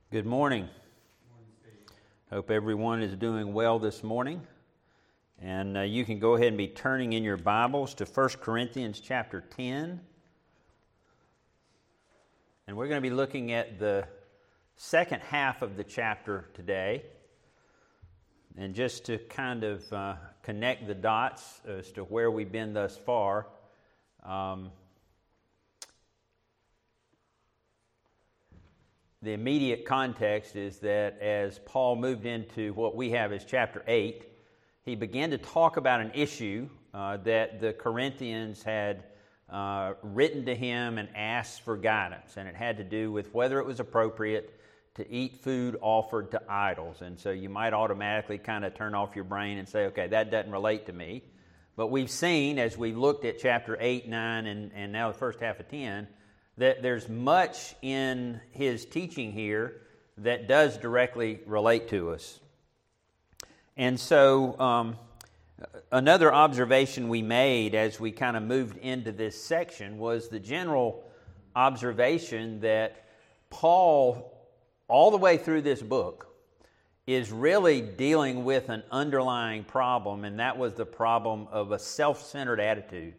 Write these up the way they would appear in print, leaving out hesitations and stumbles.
Good morning. Hope everyone is doing well this morning. And you can go ahead and be turning in your Bibles to 1 Corinthians chapter 10. And we're going to be looking at the second half of the chapter today. And just to kind of connect the dots as to where we've been thus far, the immediate context is that as Paul moved into what we have as chapter 8, he began to talk about an issue that the Corinthians had written to him and asked for guidance. And it had to do with whether it was appropriate to eat food offered to idols. And so you might automatically kind of turn off your brain and say, okay, that doesn't relate to me. But we've seen, as we've looked at chapter 8, 9, and now the first half of 10, that there's much in his teaching here that does directly relate to us. And so another observation we made as we kind of moved into this section was the general observation that Paul, all the way through this book, is really dealing with an underlying problem, and that was the problem of a self-centered attitude.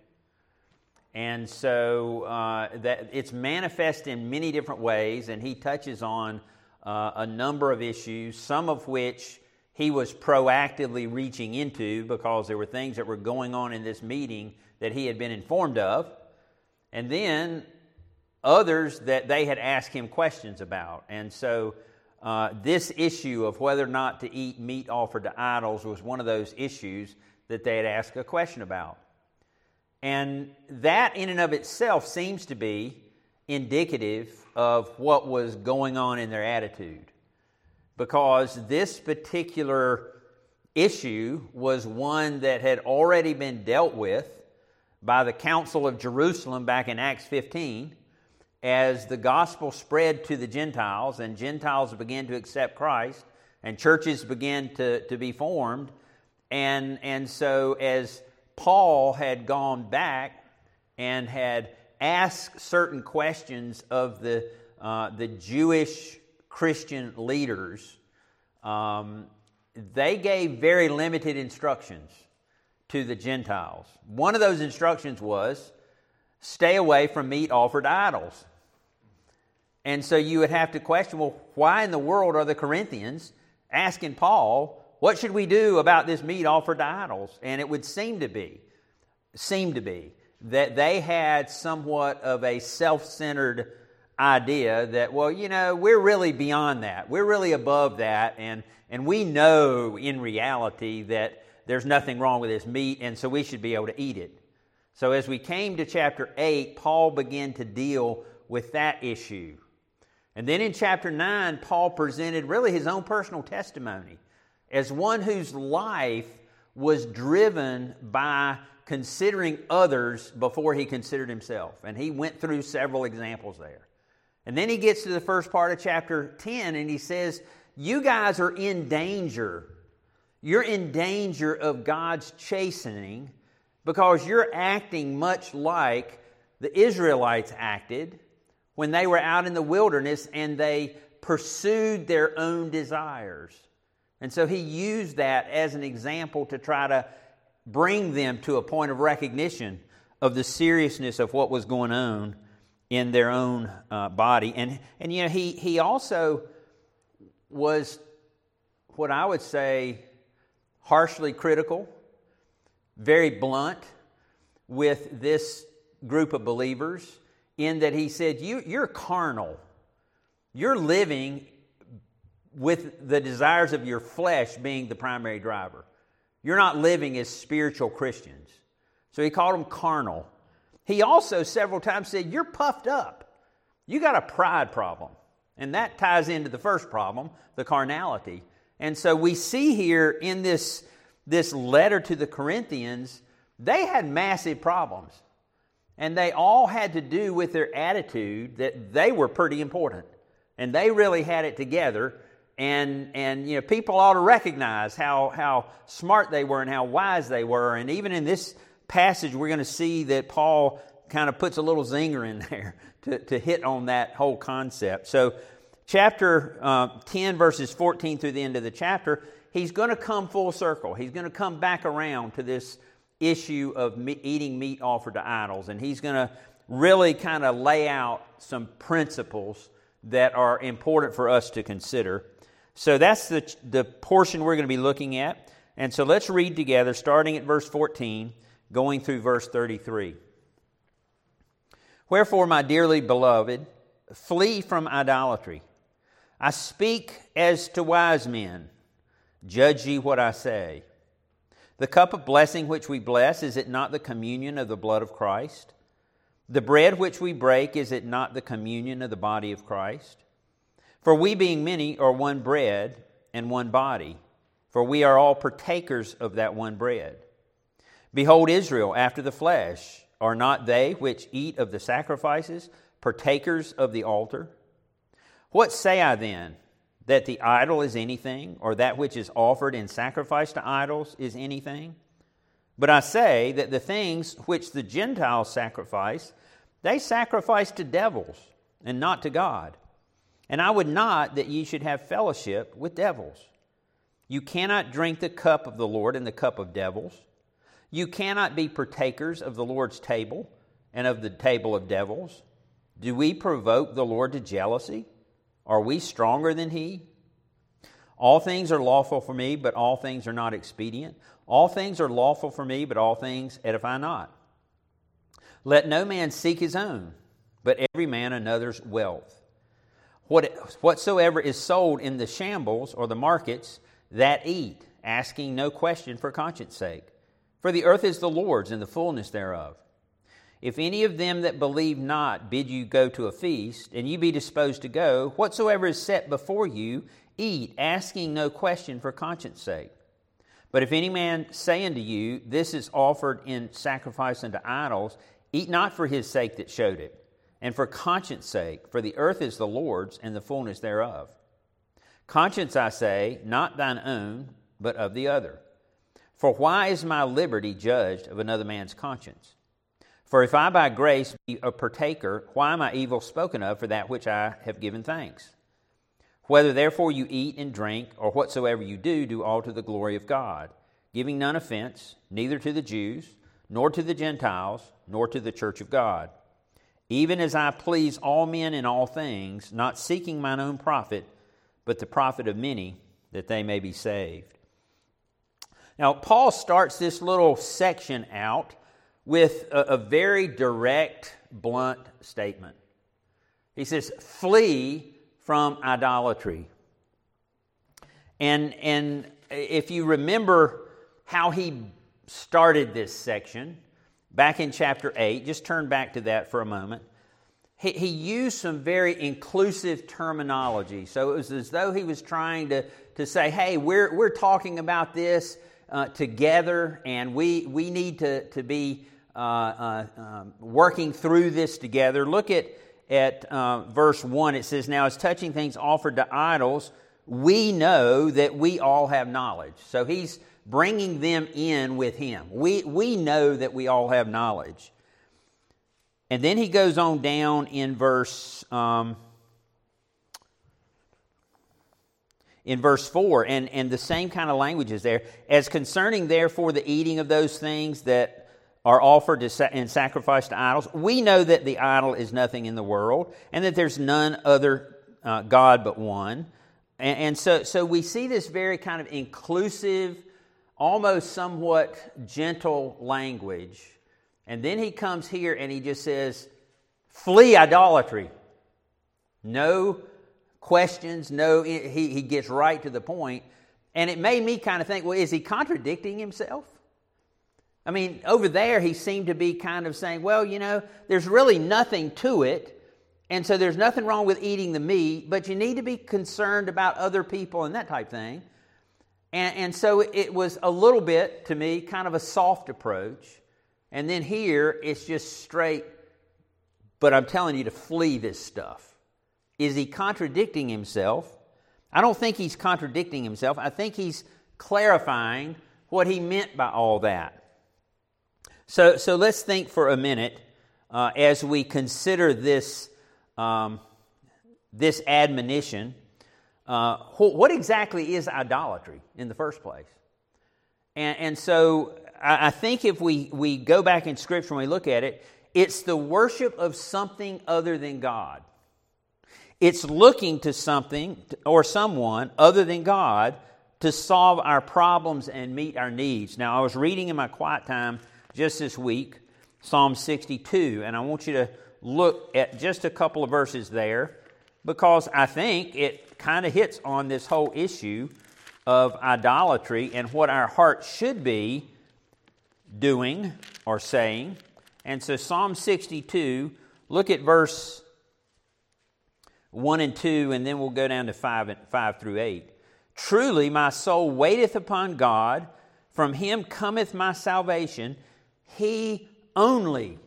And so that it's manifest in many different ways, and he touches on a number of issues, some of which he was proactively reaching into because there were things that were going on in this meeting that he had been informed of, and then others that they had asked him questions about. And so this issue of whether or not to eat meat offered to idols was one of those issues that they had asked a question about. And that in and of itself seems to be indicative of what was going on in their attitude. Because this particular issue was one that had already been dealt with by the Council of Jerusalem back in Acts 15, as the gospel spread to the Gentiles, and Gentiles began to accept Christ, and churches began to be formed. And so as Paul had gone back and had asked certain questions of the Jewish Christian leaders, they gave very limited instructions to the Gentiles. One of those instructions was, stay away from meat offered to idols. And so you would have to question, well, why in the world are the Corinthians asking Paul, what should we do about this meat offered to idols? And it would seem to be that they had somewhat of a self-centered idea that, well, you know, we're really beyond that. We're really above that. And we know in reality that there's nothing wrong with this meat, and so we should be able to eat it. So as we came to chapter 8, Paul began to deal with that issue. And then in chapter 9, Paul presented really his own personal testimony as one whose life was driven by considering others before he considered himself. And he went through several examples there. And then he gets to the first part of chapter 10 and he says, you guys are in danger. You're in danger of God's chastening because you're acting much like the Israelites acted when they were out in the wilderness and they pursued their own desires. And so he used that as an example to try to bring them to a point of recognition of the seriousness of what was going on in their own body. And you know, he also was, what I would say, harshly critical, very blunt with this group of believers, in that he said, you're carnal. You're living with the desires of your flesh being the primary driver. You're not living as spiritual Christians. So he called them carnal. He also several times said, you're puffed up. You got a pride problem. And that ties into the first problem, the carnality. And so we see here in this letter to the Corinthians, they had massive problems. And they all had to do with their attitude that they were pretty important. And they really had it together. And you know, people ought to recognize how smart they were and how wise they were. And even in this passage, we're going to see that Paul kind of puts a little zinger in there to hit on that whole concept. So chapter 10, verses 14 through the end of the chapter, he's going to come full circle. He's going to come back around to this issue of eating meat offered to idols. And he's going to really kind of lay out some principles that are important for us to consider. So that's the portion we're going to be looking at. And so let's read together, starting at verse 14, going through verse 33. Wherefore, my dearly beloved, flee from idolatry. I speak as to wise men. Judge ye what I say. The cup of blessing which we bless, is it not the communion of the blood of Christ? The bread which we break, is it not the communion of the body of Christ? For we being many are one bread and one body, for we are all partakers of that one bread. Behold, Israel after the flesh, are not they which eat of the sacrifices partakers of the altar? What say I then? That the idol is anything, or that which is offered in sacrifice to idols is anything? But I say that the things which the Gentiles sacrifice, they sacrifice to devils, and not to God. And I would not that ye should have fellowship with devils. You cannot drink the cup of the Lord and the cup of devils. You cannot be partakers of the Lord's table and of the table of devils. Do we provoke the Lord to jealousy? Are we stronger than He? All things are lawful for me, but all things are not expedient. All things are lawful for me, but all things edify not. Let no man seek his own, but every man another's wealth. Whatsoever is sold in the shambles or the markets, that eat, asking no question for conscience sake. For the earth is the Lord's, and the fullness thereof. If any of them that believe not bid you go to a feast, and you be disposed to go, whatsoever is set before you, eat, asking no question for conscience sake. But if any man say unto you, this is offered in sacrifice unto idols, eat not for his sake that showed it, and for conscience sake, for the earth is the Lord's, and the fullness thereof. Conscience, I say, not thine own, but of the other. For why is my liberty judged of another man's conscience? For if I by grace be a partaker, why am I evil spoken of for that which I have given thanks? Whether therefore you eat and drink, or whatsoever you do, do all to the glory of God, giving none offense, neither to the Jews, nor to the Gentiles, nor to the church of God. Even as I please all men in all things, not seeking mine own profit, but the profit of many, that they may be saved. Now, Paul starts this little section out with a very direct, blunt statement. He says, flee from idolatry. And if you remember how he started this section, back in chapter 8, just turn back to that for a moment, he used some very inclusive terminology. So it was as though he was trying to say, hey, we're talking about this together, and we need to be working through this together. Look at verse 1. It says, now as touching things offered to idols, we know that we all have knowledge. So he's bringing them in with him. We know that we all have knowledge. And then he goes on down in verse 4, and the same kind of language is there. As concerning, therefore, the eating of those things that are offered in sacrifice to idols, we know that the idol is nothing in the world, and that there's none other God but one. And so we see this very kind of inclusive, almost somewhat gentle language. And then he comes here and he just says, flee idolatry. No questions, he gets right to the point. And it made me kind of think, well, is he contradicting himself? I mean, over there he seemed to be kind of saying, well, there's really nothing to it, and so there's nothing wrong with eating the meat, but you need to be concerned about other people and that type thing. And so it was a little bit, to me, kind of a soft approach. And then here it's just straight, but I'm telling you to flee this stuff. Is he contradicting himself? I don't think he's contradicting himself. I think he's clarifying what he meant by all that. So let's think for a minute as we consider this this admonition, what exactly is idolatry in the first place? And so I think if we go back in Scripture and we look at it, it's the worship of something other than God. It's looking to something or someone other than God to solve our problems and meet our needs. Now, I was reading in my quiet time just this week, Psalm 62, and I want you to look at just a couple of verses there, because I think it kind of hits on this whole issue of idolatry and what our heart should be doing or saying. And so Psalm 62, look at verse 1 and 2, and then we'll go down to 5 through 8. Truly my soul waiteth upon God, from Him cometh my salvation. He only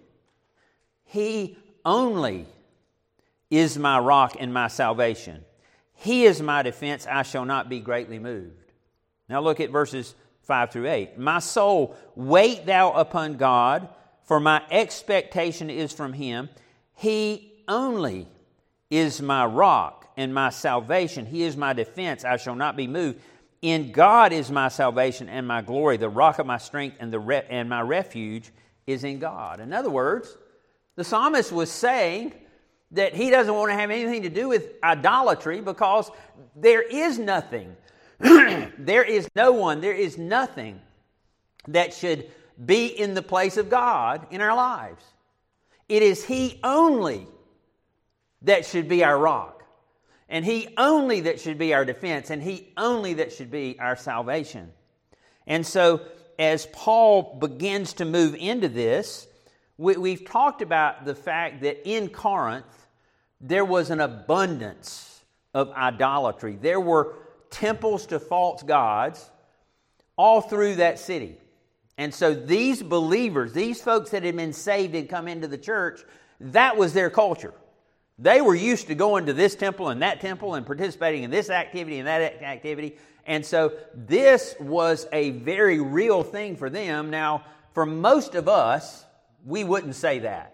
is my rock and my salvation. He is my defense, I shall not be greatly moved. Now look at verses 5 through 8. My soul, wait thou upon God, for my expectation is from Him. He only is my rock and my salvation. He is my defense, I shall not be moved. In God is my salvation and my glory, the rock of my strength, and my refuge is in God. In other words, the psalmist was saying that he doesn't want to have anything to do with idolatry, because there is nothing, there is no one, there is nothing that should be in the place of God in our lives. It is He only that should be our rock, and He only that should be our defense, and He only that should be our salvation. And so as Paul begins to move into this, we've talked about the fact that in Corinth there was an abundance of idolatry. There were temples to false gods all through that city. And so these believers, these folks that had been saved and come into the church, that was their culture. They were used to going to this temple and that temple and participating in this activity and that activity. And so this was a very real thing for them. Now, for most of us, we wouldn't say that.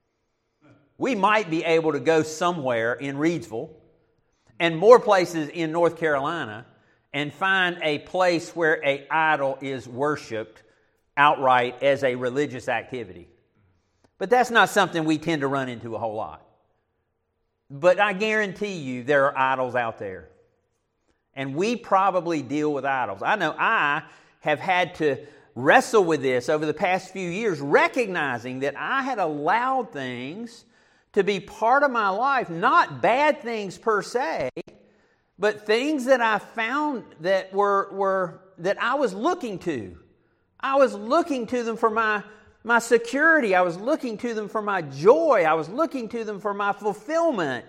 We might be able to go somewhere in Reidsville and more places in North Carolina and find a place where an idol is worshipped outright as a religious activity. But that's not something we tend to run into a whole lot. But I guarantee you there are idols out there. And we probably deal with idols. I know I have had to wrestle with this over the past few years, recognizing that I had allowed things to be part of my life, not bad things per se, but things that I found that were that I was looking to. I was looking to them for my security. I was looking to them for my joy. I was looking to them for my fulfillment,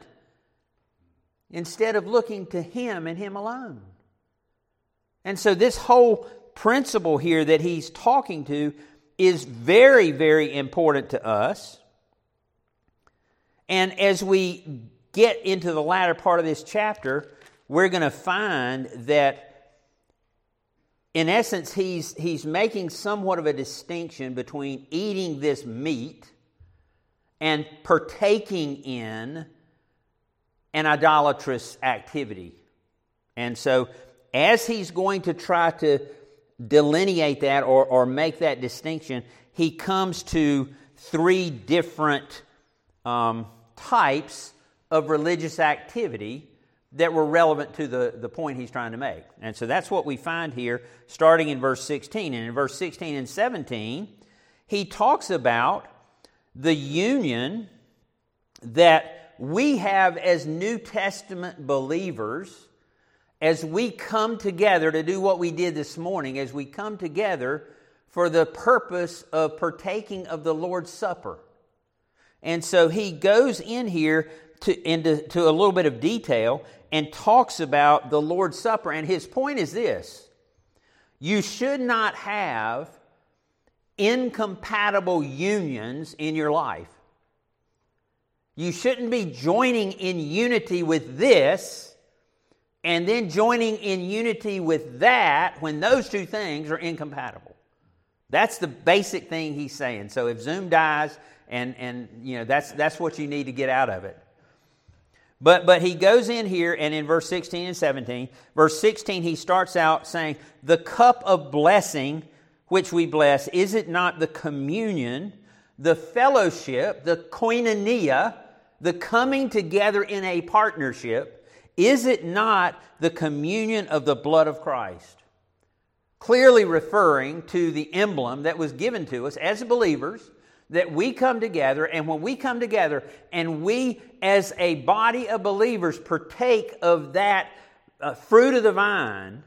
instead of looking to Him and Him alone. And so this whole principle here that he's talking to is very, very important to us. And as we get into the latter part of this chapter, we're going to find that, in essence, he's making somewhat of a distinction between eating this meat and partaking in an idolatrous activity. And so, as he's going to try to delineate that or make that distinction, he comes to three different types of religious activity that were relevant to the point he's trying to make. And so that's what we find here, starting in verse 16. And in verse 16 and 17, he talks about the union that we have as New Testament believers as we come together to do what we did this morning, as we come together for the purpose of partaking of the Lord's Supper. And so he goes in here into a little bit of detail and talks about the Lord's Supper. And his point is this: you should not have incompatible unions in your life. You shouldn't be joining in unity with this and then joining in unity with that when those two things are incompatible. That's the basic thing he's saying. So if Zoom dies, and you know that's what you need to get out of it. But he goes in here, and in verse 16 and 17, verse 16 he starts out saying, the cup of blessing which we bless, is it not the communion, the fellowship, the koinonia, the coming together in a partnership? Is it not the communion of the blood of Christ? Clearly referring to the emblem that was given to us as believers, that we come together, and when we come together and we as a body of believers partake of that fruit of the vine,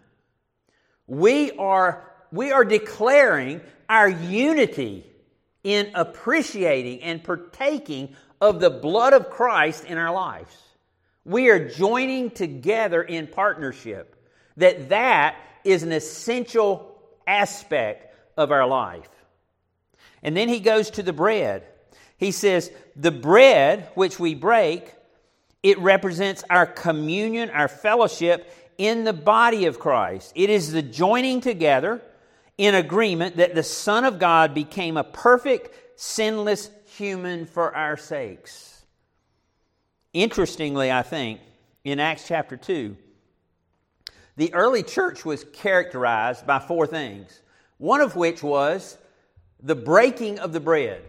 we are declaring our unity in appreciating and partaking of the blood of Christ in our lives. We are joining together in partnership. That is an essential aspect of our life. And then he goes to the bread. He says, the bread which we break, it represents our communion, our fellowship in the body of Christ. It is the joining together in agreement that the Son of God became a perfect, sinless human for our sakes. Interestingly, I think, in Acts chapter 2, the early church was characterized by four things. One of which was the breaking of the bread.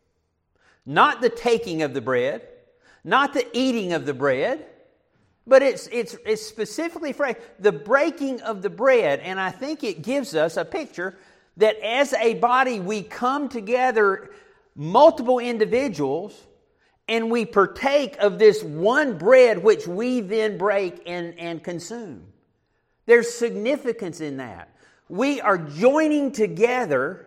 Not the taking of the bread, not the eating of the bread, but it's specifically phrased, the breaking of the bread. And I think it gives us a picture that as a body we come together, multiple individuals, and we partake of this one bread which we then break and consume. There's significance in that. We are joining together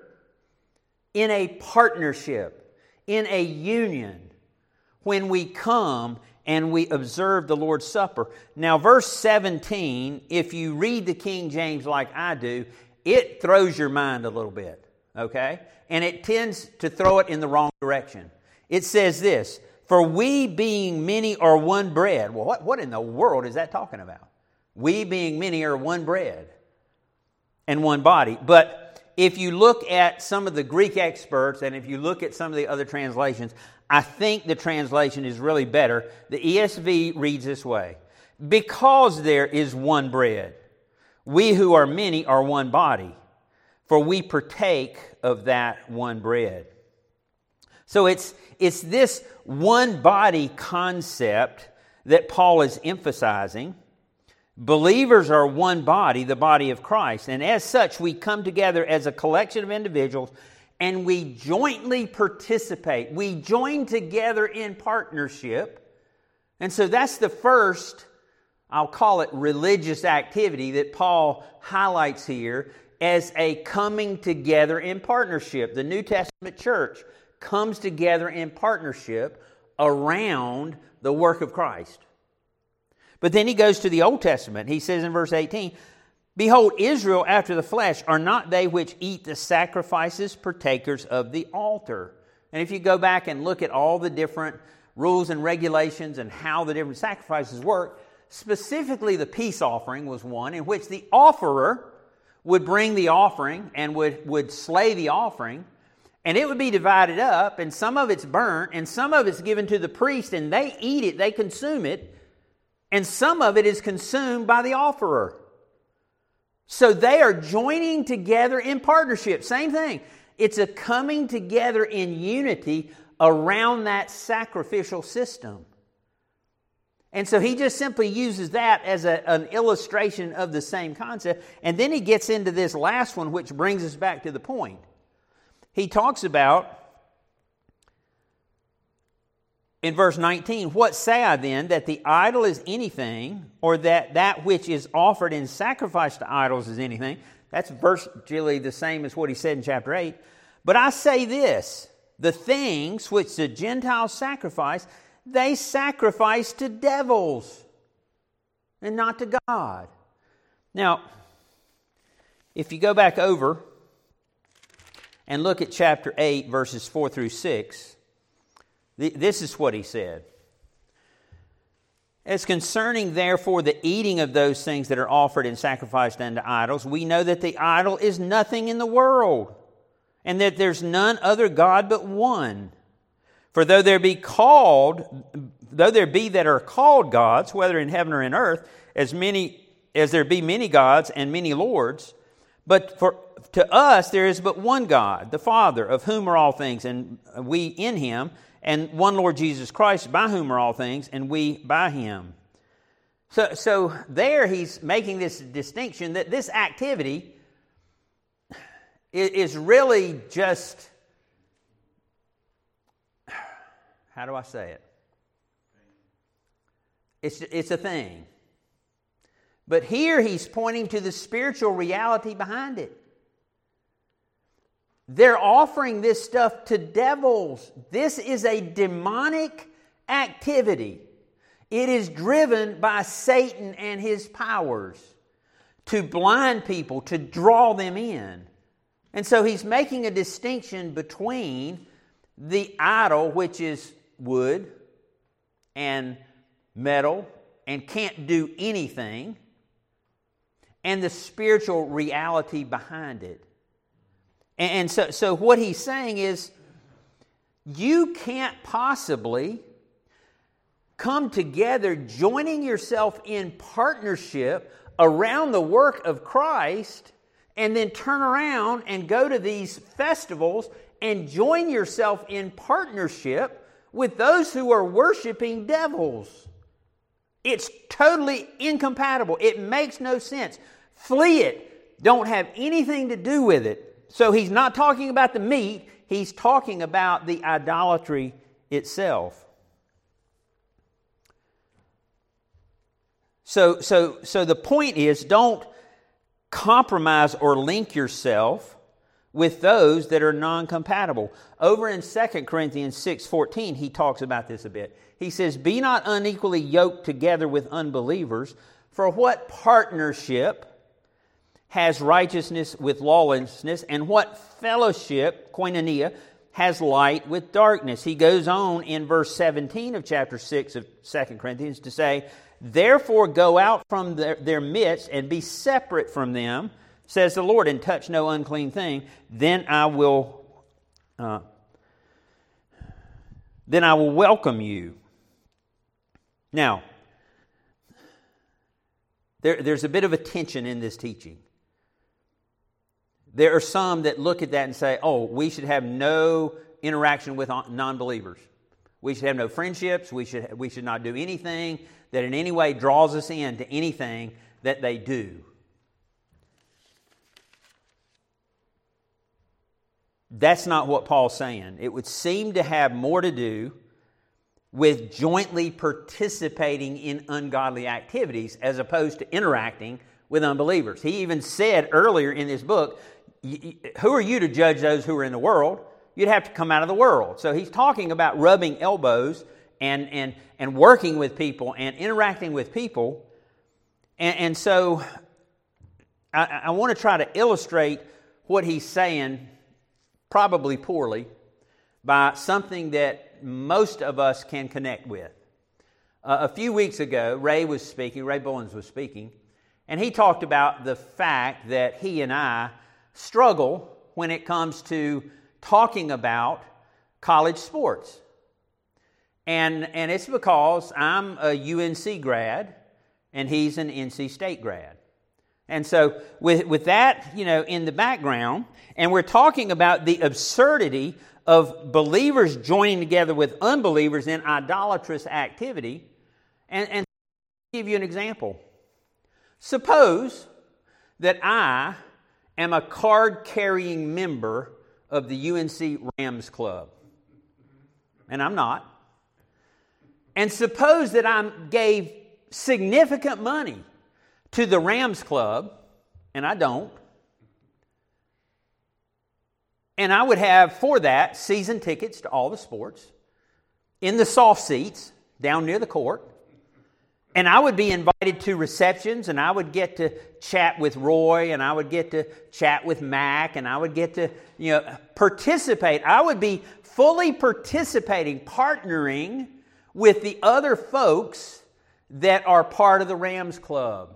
in a partnership, in a union, when we come and we observe the Lord's Supper. Now, verse 17, if you read the King James like I do, it throws your mind a little bit, okay? And it tends to throw it in the wrong direction. It says this, for we being many are one bread. Well, what in the world is that talking about? We being many are one bread and one body. But if you look at some of the Greek experts, and if you look at some of the other translations, I think the translation is really better. The ESV reads this way, because there is one bread, we who are many are one body, for we partake of that one bread. So it's this one body concept that Paul is emphasizing. Believers are one body, the body of Christ. And as such, we come together as a collection of individuals and we jointly participate. We join together in partnership. And so that's the first, I'll call it religious activity that Paul highlights here as a coming together in partnership. The New Testament church comes together in partnership around the work of Christ. But then he goes to the Old Testament. He says in verse 18, behold, Israel after the flesh, are not they which eat the sacrifices partakers of the altar? And if you go back and look at all the different rules and regulations and how the different sacrifices work, specifically the peace offering was one in which the offerer would bring the offering and would slay the offering, and it would be divided up, and some of it's burnt, and some of it's given to the priest, and they eat it, they consume it, and some of it is consumed by the offerer. So they are joining together in partnership. Same thing. It's a coming together in unity around that sacrificial system. And so he just simply uses that as an illustration of the same concept. And then he gets into this last one, which brings us back to the point. He talks about, in verse 19, what say I then, that the idol is anything, or that which is offered in sacrifice to idols is anything? That's virtually the same as what he said in chapter 8. But I say this, the things which the Gentiles sacrifice, they sacrifice to devils and not to God. Now, if you go back over and look at chapter 8, verses 4 through 6, this is what he said. As concerning, therefore, the eating of those things that are offered and sacrificed unto idols, we know that the idol is nothing in the world, and that there's none other God but one. For though there be that are called gods, whether in heaven or in earth, as there be many gods and many lords, but to us there is but one God, the Father, of whom are all things, and we in Him, and one Lord Jesus Christ, by whom are all things, and we by Him. So there he's making this distinction that this activity is really just, how do I say it? It's a thing. But here he's pointing to the spiritual reality behind it. They're offering this stuff to devils. This is a demonic activity. It is driven by Satan and his powers to blind people, to draw them in. And so he's making a distinction between the idol, which is wood and metal and can't do anything, and the spiritual reality behind it. And so what he's saying is, you can't possibly come together joining yourself in partnership around the work of Christ and then turn around and go to these festivals and join yourself in partnership with those who are worshiping devils. It's totally incompatible. It makes no sense. Flee it. Don't have anything to do with it. So he's not talking about the meat. He's talking about the idolatry itself. So the point is, don't compromise or link yourself with those that are non-compatible. Over in 2 Corinthians 6:14, he talks about this a bit. He says, "Be not unequally yoked together with unbelievers, for what partnership has righteousness with lawlessness, and what fellowship, koinonia, has light with darkness?" He goes on in verse 17 of chapter 6 of 2 Corinthians to say, "Therefore go out from their midst and be separate from them, says the Lord, and touch no unclean thing. Then I will welcome you." Now, there's a bit of a tension in this teaching. There are some that look at that and say, "Oh, we should have no interaction with non-believers. We should have no friendships. We should not do anything that in any way draws us into anything that they do." That's not what Paul's saying. It would seem to have more to do with jointly participating in ungodly activities as opposed to interacting with unbelievers. He even said earlier in this book, who are you to judge those who are in the world? You'd have to come out of the world. So he's talking about rubbing elbows and working with people and interacting with people. And so I want to try to illustrate what he's saying, probably poorly, by something that most of us can connect with. A few weeks ago, Ray Bullins was speaking, and he talked about the fact that he and I struggle when it comes to talking about college sports. And it's because I'm a UNC grad and he's an NC State grad. And so with that, in the background, and we're talking about the absurdity of believers joining together with unbelievers in idolatrous activity. And I'll give you an example. Suppose that I am a card-carrying member of the UNC Rams Club. And I'm not. And suppose that I gave significant money to the Rams Club, and I don't. And I would have, for that, season tickets to all the sports, in the soft seats, down near the court. And I would be invited to receptions, and I would get to chat with Roy, and I would get to chat with Mac, and I would get to, participate. I would be fully participating, partnering with the other folks that are part of the Rams Club.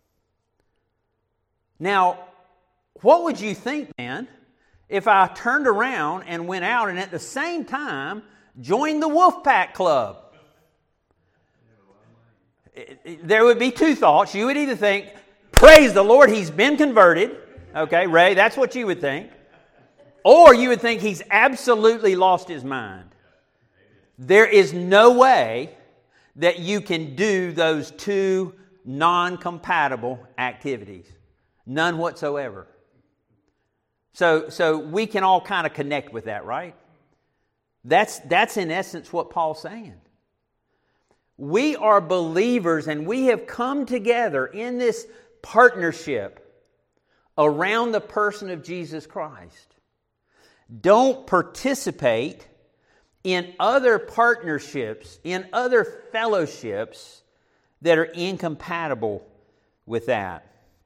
Now, what would you think, man, if I turned around and went out and at the same time join the Wolfpack Club. There would be two thoughts. You would either think, praise the Lord, he's been converted. Okay, Ray, that's what you would think. Or you would think he's absolutely lost his mind. There is no way that you can do those two non-compatible activities. None whatsoever. So we can all kind of connect with that, right? That's in essence what Paul's saying. We are believers and we have come together in this partnership around the person of Jesus Christ. Don't participate in other partnerships, in other fellowships that are incompatible with that.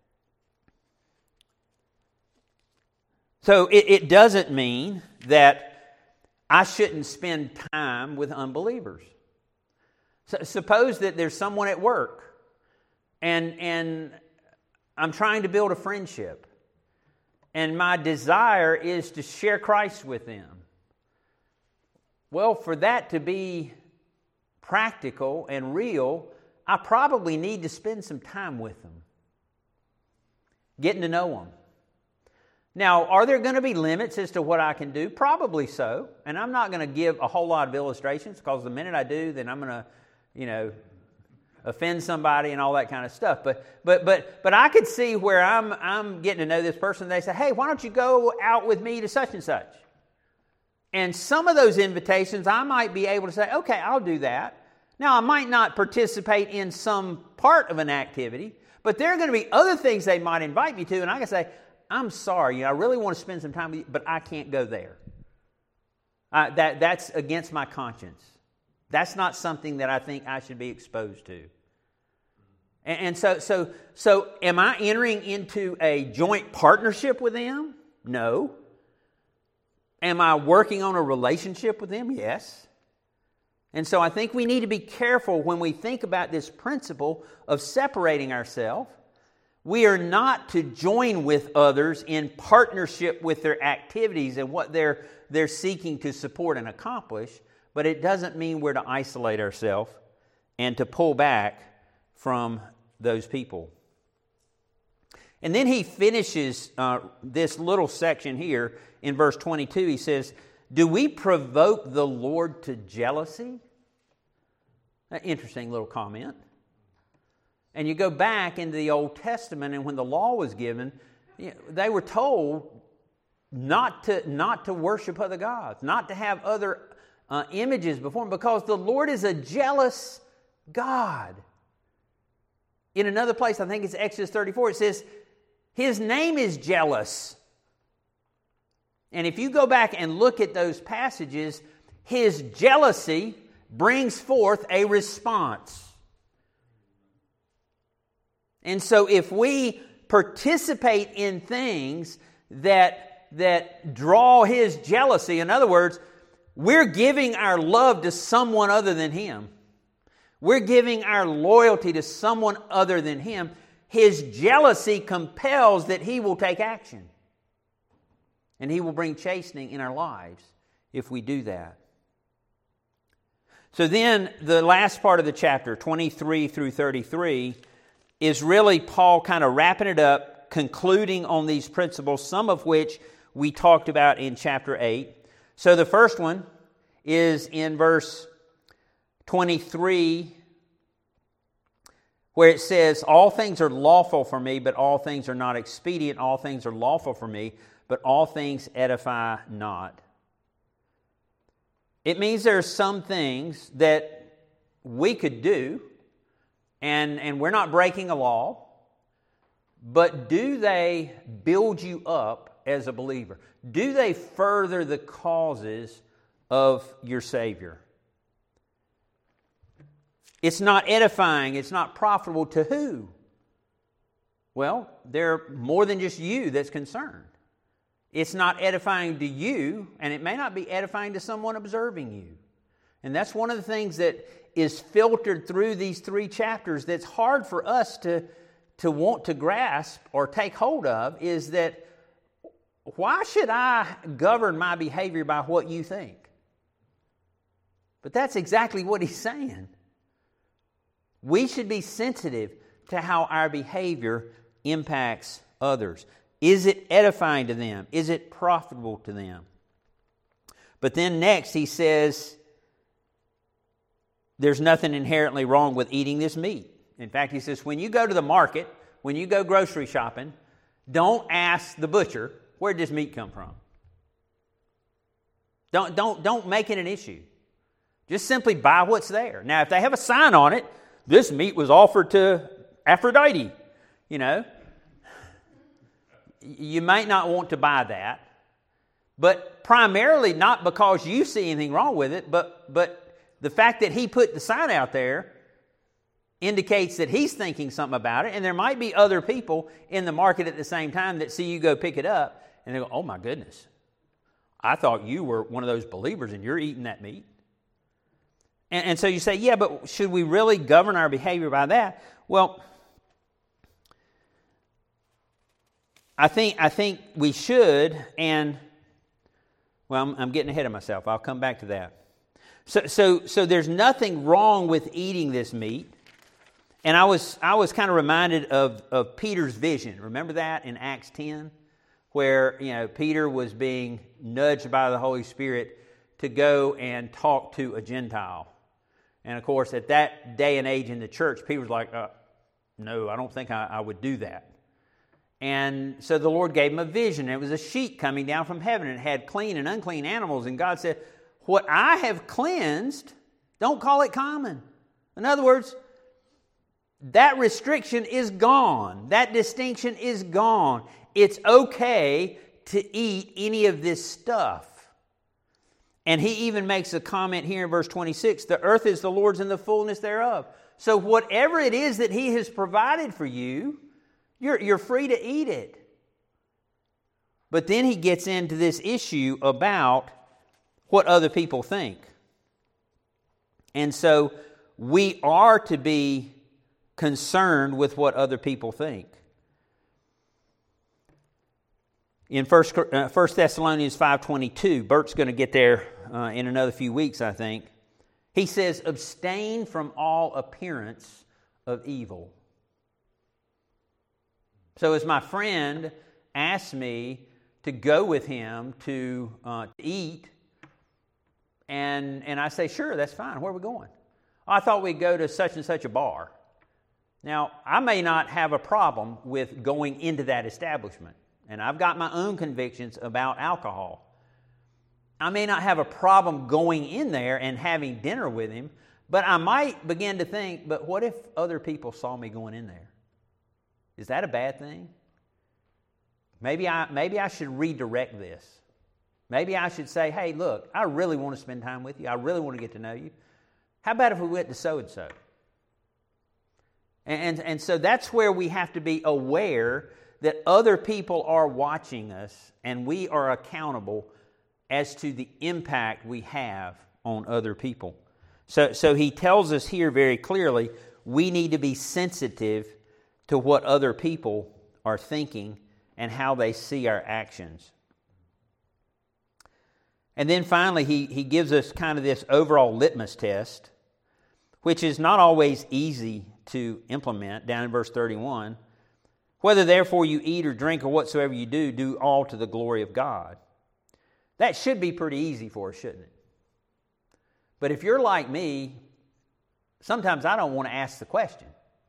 So it doesn't mean that I shouldn't spend time with unbelievers. So suppose that there's someone at work and I'm trying to build a friendship and my desire is to share Christ with them. Well, for that to be practical and real, I probably need to spend some time with them, getting to know them. Now, are there going to be limits as to what I can do? Probably so. And I'm not going to give a whole lot of illustrations because the minute I do, then I'm going to, offend somebody and all that kind of stuff. But I could see where I'm getting to know this person. They say, hey, why don't you go out with me to such and such? And some of those invitations, I might be able to say, okay, I'll do that. Now, I might not participate in some part of an activity, but there are going to be other things they might invite me to, and I can say, I'm sorry, I really want to spend some time with you, but I can't go there. That's against my conscience. That's not something that I think I should be exposed to. And so am I entering into a joint partnership with them? No. Am I working on a relationship with them? Yes. And so I think we need to be careful when we think about this principle of separating ourselves. We are not to join with others in partnership with their activities and what they're seeking to support and accomplish, but it doesn't mean we're to isolate ourselves and to pull back from those people. And then he finishes this little section here in verse 22. He says, do we provoke the Lord to jealousy? An interesting little comment. And you go back into the Old Testament, and when the law was given, they were told not to worship other gods, not to have other images before Him, because the Lord is a jealous God. In another place, I think it's Exodus 34, it says, His name is jealous. And if you go back and look at those passages, His jealousy brings forth a response. And so if we participate in things that draw His jealousy, in other words, we're giving our love to someone other than Him. We're giving our loyalty to someone other than Him. His jealousy compels that He will take action. And He will bring chastening in our lives if we do that. So then the last part of the chapter, 23 through 33, is really Paul kind of wrapping it up, concluding on these principles, some of which we talked about in chapter 8. So the first one is in verse 23, where it says, all things are lawful for me, but all things are not expedient. All things are lawful for me, but all things edify not. It means there are some things that we could do, and we're not breaking a law, but do they build you up as a believer? Do they further the causes of your Savior? It's not edifying, it's not profitable to who? Well, they're more than just you that's concerned. It's not edifying to you, and it may not be edifying to someone observing you. And that's one of the things that is filtered through these 3 chapters that's hard for us to want to grasp or take hold of, is that why should I govern my behavior by what you think? But that's exactly what he's saying. We should be sensitive to how our behavior impacts others. Is it edifying to them? Is it profitable to them? But then next he says, there's nothing inherently wrong with eating this meat. In fact, he says, when you go to the market, when you go grocery shopping, don't ask the butcher, where did this meat come from? Don't make it an issue. Just simply buy what's there. Now, if they have a sign on it, this meat was offered to Aphrodite, you might not want to buy that. But primarily not because you see anything wrong with it, but the fact that he put the sign out there indicates that he's thinking something about it, and there might be other people in the market at the same time that see you go pick it up, and they go, oh my goodness, I thought you were one of those believers and you're eating that meat. And so you say, yeah, but should we really govern our behavior by that? Well, I think we should, and well, I'm getting ahead of myself. I'll come back to that. So there's nothing wrong with eating this meat. And I was kind of reminded of Peter's vision. Remember that in Acts 10? Where, Peter was being nudged by the Holy Spirit to go and talk to a Gentile. And of course, at that day and age in the church, Peter was like, no, I don't think I would do that. And so the Lord gave him a vision. It was a sheet coming down from heaven, and it had clean and unclean animals. And God said, what I have cleansed, don't call it common. In other words, that restriction is gone. That distinction is gone. It's okay to eat any of this stuff. And he even makes a comment here in verse 26, the earth is the Lord's and the fullness thereof. So whatever it is that he has provided for you, you're free to eat it. But then he gets into this issue about what other people think. And so we are to be concerned with what other people think. In 1 Thessalonians 5:22, Bert's going to get there in another few weeks, I think. He says, abstain from all appearance of evil. So as my friend asked me to go with him to eat, and I say, sure, that's fine. Where are we going? I thought we'd go to such and such a bar. Now, I may not have a problem with going into that establishment, and I've got my own convictions about alcohol. I may not have a problem going in there and having dinner with him, but I might begin to think, but what if other people saw me going in there? Is that a bad thing? Maybe I should redirect this. Maybe I should say, hey, look, I really want to spend time with you. I really want to get to know you. How about if we went to so-and-so? And so that's where we have to be aware that other people are watching us, and we are accountable as to the impact we have on other people. So he tells us here very clearly, we need to be sensitive to what other people are thinking and how they see our actions. And then finally, he gives us kind of this overall litmus test, which is not always easy to implement, down in verse 31. Whether therefore you eat or drink or whatsoever you do, do all to the glory of God. That should be pretty easy for us, shouldn't it? But if you're like me, sometimes I don't want to ask the question.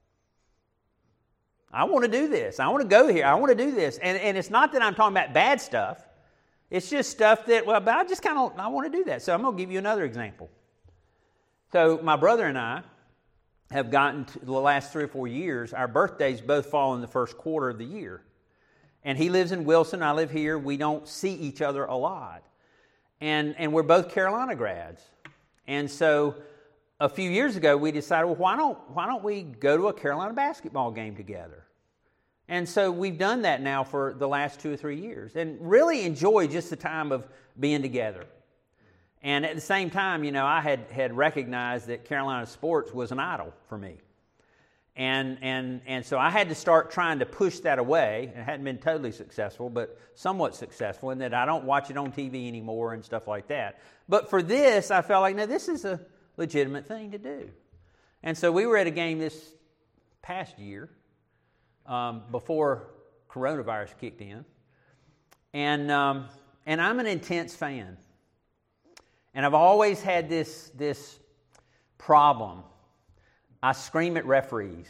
I want to do this. I want to go here. I want to do this. And it's not that I'm talking about bad stuff. It's just stuff that, well, but I want to do that. So I'm going to give you another example. So my brother and I have gotten to the last 3 or 4 years, our birthdays both fall in the first quarter of the year. And he lives in Wilson, I live here. We don't see each other a lot. And we're both Carolina grads. And so a few years ago we decided, well, why don't we go to a Carolina basketball game together? And so we've done that now for the last 2 or 3 years and really enjoy just the time of being together. And at the same time, I had recognized that Carolina sports was an idol for me. And so I had to start trying to push that away. It hadn't been totally successful, but somewhat successful in that I don't watch it on TV anymore and stuff like that. But for this, I felt like, no, this is a legitimate thing to do. And so we were at a game this past year before coronavirus kicked in. And I'm an intense fan. And I've always had this problem. I scream at referees.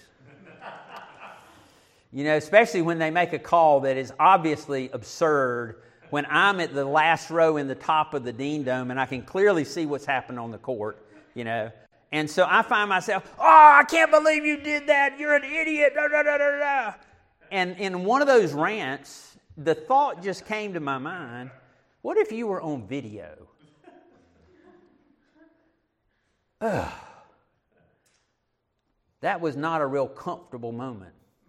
Especially when they make a call that is obviously absurd, when I'm at the last row in the top of the Dean Dome and I can clearly see what's happened on the court, And so I find myself, I can't believe you did that. You're an idiot. Da, da, da, da, da. And in one of those rants, the thought just came to my mind, what if you were on video? Ugh. That was not a real comfortable moment.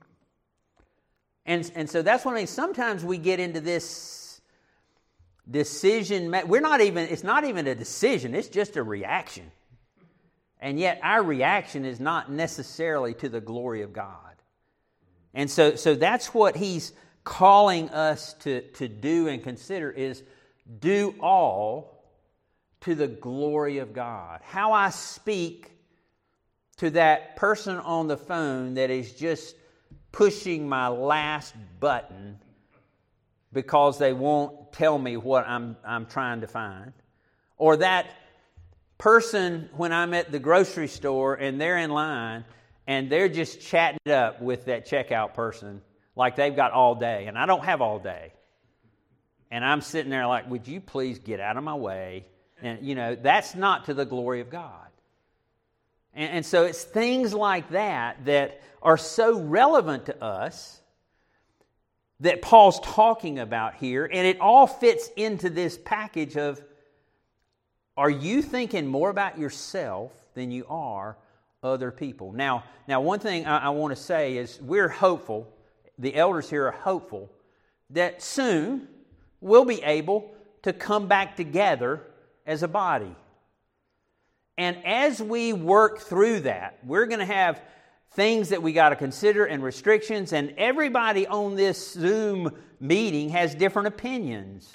And so that's one thing. Sometimes we get into this decision. It's not even a decision. It's just a reaction. And yet our reaction is not necessarily to the glory of God. And so that's what he's calling us to do and consider is do all to the glory of God. How I speak to that person on the phone that is just pushing my last button because they won't tell me what I'm trying to find. Or that person when I'm at the grocery store and they're in line and they're just chatting it up with that checkout person like they've got all day and I don't have all day. And I'm sitting there like, would you please get out of my way? And, that's not to the glory of God. And so it's things like that are so relevant to us that Paul's talking about here. And it all fits into this package of, are you thinking more about yourself than you are other people? Now one thing I want to say is we're hopeful, the elders here are hopeful, that soon we'll be able to come back together as a body. And as we work through that, we're going to have things that we got to consider and restrictions, and everybody on this Zoom meeting has different opinions.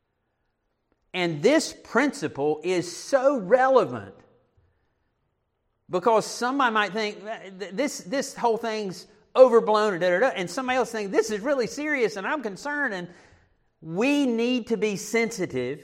And this principle is so relevant because somebody might think this whole thing's overblown, and somebody else thinks this is really serious and I'm concerned. And we need to be sensitive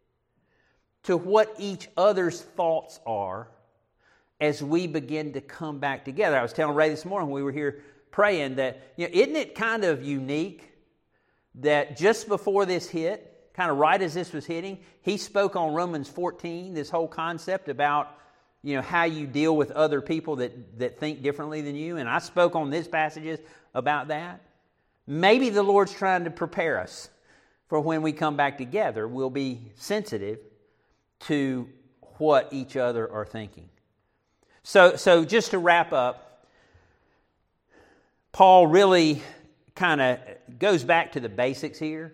to what each other's thoughts are as we begin to come back together. I was telling Ray this morning when we were here praying that, isn't it kind of unique that just before this hit, kind of right as this was hitting, he spoke on Romans 14, this whole concept about, how you deal with other people that think differently than you. And I spoke on these passages about that. Maybe the Lord's trying to prepare us for when we come back together, we'll be sensitive to what each other are thinking. So just to wrap up, Paul really kind of goes back to the basics here.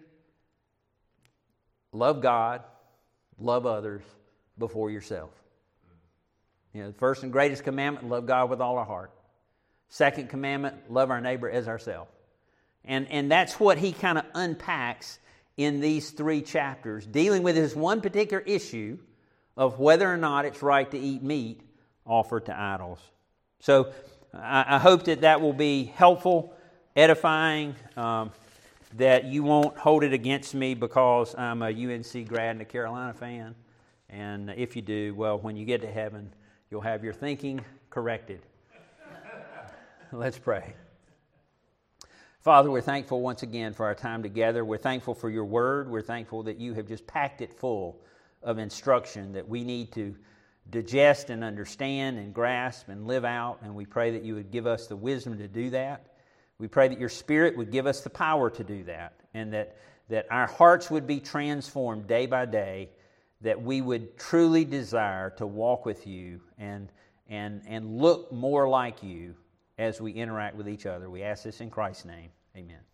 Love God, love others before yourself. The first and greatest commandment, love God with all our heart. Second commandment, love our neighbor as ourselves. And that's what he kind of unpacks in these 3 chapters, dealing with this one particular issue of whether or not it's right to eat meat offered to idols. So I hope that will be helpful, edifying, that you won't hold it against me because I'm a UNC grad and a Carolina fan. And if you do, well, when you get to heaven, you'll have your thinking corrected. Let's pray. Father, we're thankful once again for our time together. We're thankful for your word. We're thankful that you have just packed it full of instruction that we need to digest and understand and grasp and live out. And we pray that you would give us the wisdom to do that. We pray that your Spirit would give us the power to do that, and that our hearts would be transformed day by day, that we would truly desire to walk with you and look more like you as we interact with each other. We ask this in Christ's name. Amen.